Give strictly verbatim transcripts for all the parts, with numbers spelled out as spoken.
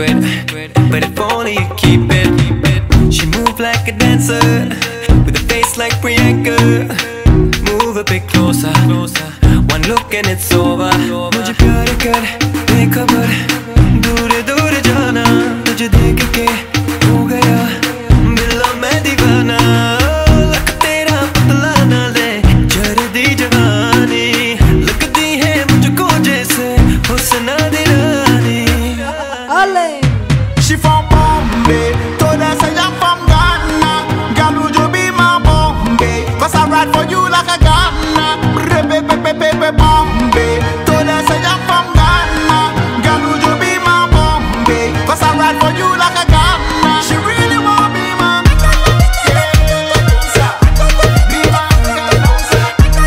secret, but if only you keep it. She moves like a dancer, with a face like Priyanka. Move a bit closer, one look and it's over. मुझे प्यार कर बेखबर, दूर दूर जाना. तुझे देख के हो गया बिल्ला मैं दीवाना. लक तेरा पतला नाले जर्दी जवानी, लगती है मुझको जैसे हुस्न दीवानी. She from Bombay, told her say I'm from Ghana. Girl, would you be my Bombay? Cause I ride for you like a Ghana. Rebe, pepe, pepe, Bombay. Told her say I'm from Ghana. Girl, would you be my Bombay? Cause I ride for you like a Ghana. She really want me, man. Yeah, be my dancer.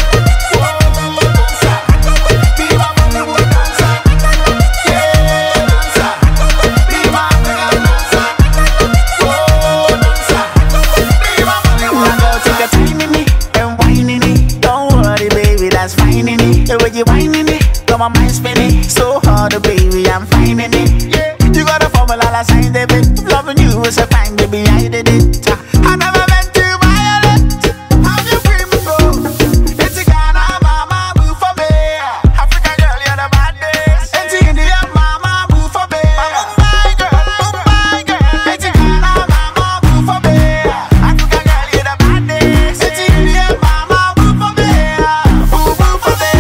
Be my Bollywood dancer. Yeah, dancer. Be my dancer. Oh, dancer. Be my Bollywood dancer. Take your time in it and wine in it. Don't worry, baby, that's fine in it. The way you whining it, got my mind spinning. So hard, baby, I'm finding it. Yeah, you got a formula, I signed it. Loving you is a fine, baby, I did it. I never meant to violate. How you free me, bro? It's a Ghana, mama, boo for me. African girl, you're the baddest. It's India, mama, boo for me. Mumbai girl, Mumbai girl. It's a Ghana, mama, boo for me. African girl, you're the baddest. It's India, mama, boo for me. Boo, boo for me.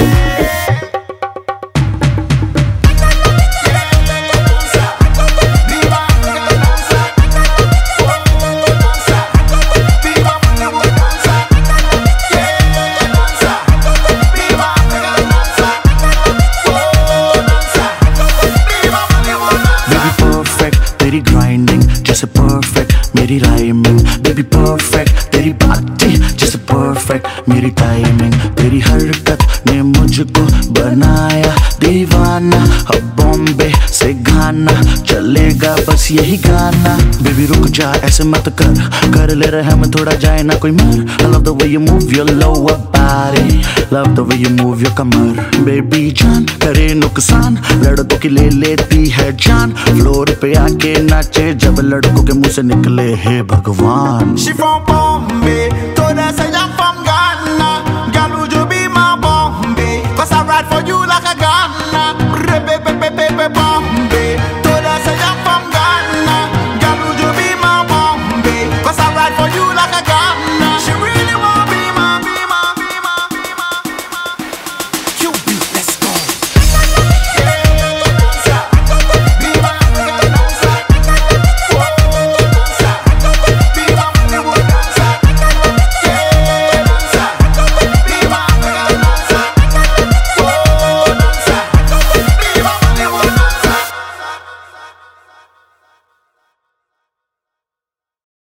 तेरी grinding जैसे perfect मेरी rhyming. Baby perfect तेरी body जैसे perfect मेरी timing. तेरी हरकत ने मुझको बनाया दीवाना. अब बॉम्बे से गाना चलेगा बस यही गाना. Baby रुक जा ऐसे मत कर, कर ले रहे हम थोड़ा जाए ना कोई मर. I love the way you move your lower body, love the way you move your Qamar. Baby जान करे नुकसान, लड़कों की ले लेती है जान. फ्लोर पे आके नाचे जब लड़कों के मुंह से निकले हे भगवान. She from Bombay,